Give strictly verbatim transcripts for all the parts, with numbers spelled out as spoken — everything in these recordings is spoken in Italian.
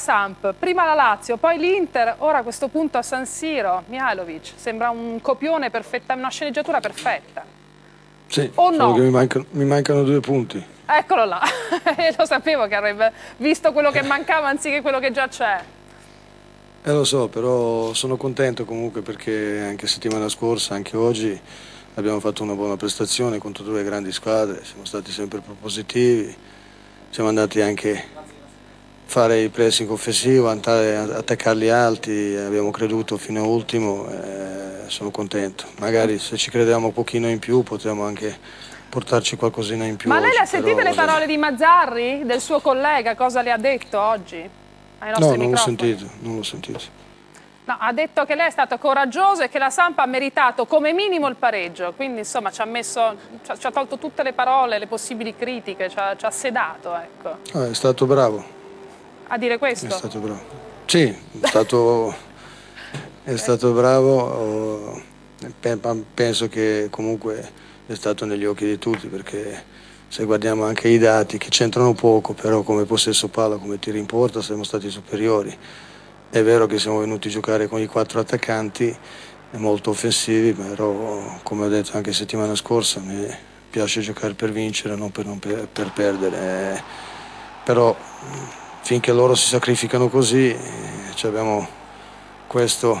Samp, prima la Lazio, poi l'Inter, ora a questo punto a San Siro. Mihajlovic, sembra un copione perfetta, una sceneggiatura perfetta. Sì, o solo no? che mi mancano, mi mancano due punti. Eccolo là, lo sapevo che avrebbe visto quello che mancava anziché quello che già c'è. Eh lo so, però sono contento comunque perché anche settimana scorsa, anche oggi, abbiamo fatto una buona prestazione contro due grandi squadre, siamo stati sempre propositivi, siamo andati anche a fare il pressing offensivo, andare a attaccarli alti, abbiamo creduto fino a ultimo, eh, sono contento. Magari se ci crediamo un pochino in più potremmo anche portarci qualcosina in più. Ma lei oggi, le ha sentite però, le parole di Mazzarri, del suo collega, cosa le ha detto oggi ai nostri no, non l'ho microfoni? sentito, non l'ho sentito. No, ha detto che lei è stato coraggioso e che la Samp ha meritato come minimo il pareggio, quindi insomma ci ha, messo, ci ha, ci ha tolto tutte le parole, le possibili critiche, ci ha, ci ha sedato, ecco. Ah, è stato bravo. A dire questo? È stato bravo. Sì, è stato, è stato bravo. Penso che comunque è stato negli occhi di tutti, perché se guardiamo anche i dati che c'entrano poco, però come possesso palla, come tiri in porta siamo stati superiori. È vero che siamo venuti a giocare con i quattro attaccanti molto offensivi, però come ho detto anche settimana scorsa mi piace giocare per vincere, non per, non per, per perdere. Eh, però finché loro si sacrificano così, eh, abbiamo questo,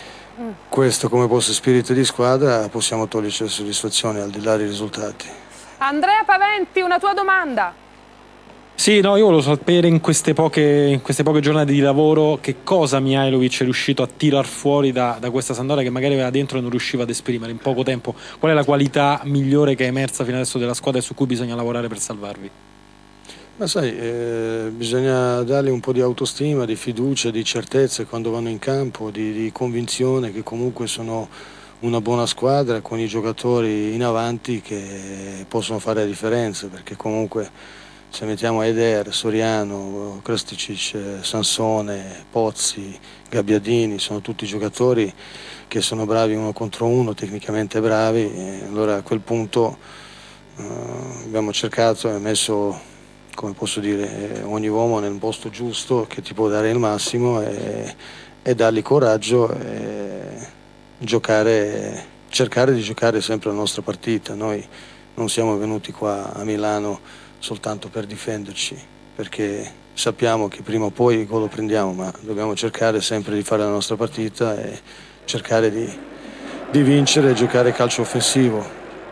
questo come posto spirito di squadra, possiamo toglierci la soddisfazione al di là dei risultati. Andrea Paventi, una tua domanda? Sì, no, io volevo sapere in queste poche, in queste poche giornate di lavoro che cosa Mihajlovic è riuscito a tirar fuori da, da questa Sampdoria che magari aveva dentro e non riusciva ad esprimere in poco tempo. Qual è la qualità migliore che è emersa fino adesso della squadra e su cui bisogna lavorare per salvarvi? Ma sai, eh, bisogna dargli un po' di autostima, di fiducia, di certezze quando vanno in campo, di, di convinzione che comunque sono una buona squadra con i giocatori in avanti che possono fare la differenza, perché comunque se mettiamo Eder, Soriano, Krsticic, Sansone, Pozzi, Gabbiadini, sono tutti giocatori che sono bravi uno contro uno, tecnicamente bravi, e allora a quel punto eh, abbiamo cercato e messo, come posso dire, ogni uomo nel posto giusto che ti può dare il massimo e, e dargli coraggio e giocare, cercare di giocare sempre la nostra partita. Noi non siamo venuti qua a Milano soltanto per difenderci, perché sappiamo che prima o poi il gol lo prendiamo, ma dobbiamo cercare sempre di fare la nostra partita e cercare di, di vincere e giocare calcio offensivo,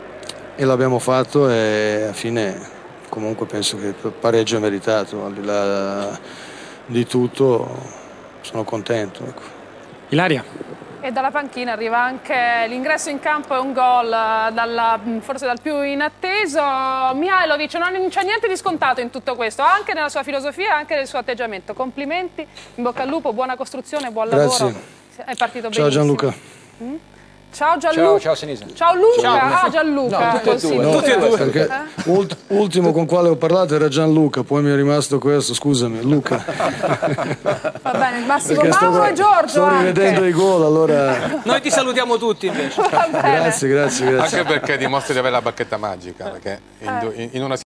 e l'abbiamo fatto e alla fine comunque penso che il pareggio è meritato, al di là di tutto sono contento, ecco. Ilaria. E dalla panchina arriva anche l'ingresso in campo e un gol, dalla, forse dal più inatteso. Mihajlovic, non c'è niente di scontato in tutto questo, anche nella sua filosofia, anche nel suo atteggiamento. Complimenti, in bocca al lupo, buona costruzione, buon Grazie. lavoro. È partito Ciao benissimo. Gianluca. Mm? Ciao Gianluca. Ciao, ciao Sinisa. Ciao Luca. Ciao. Ah, Gianluca. No, tutti e due. No, Tutti e due. perché ult- ultimo con quale ho parlato era Gianluca, poi mi è rimasto questo, scusami, Luca. Va bene, Massimo Perché Mauro sto, e Giorgio sto rivedendo anche. i gol, allora. Noi ti salutiamo tutti invece. Va bene. Grazie, grazie, grazie. Anche perché dimostri di avere la bacchetta magica, perché in, in una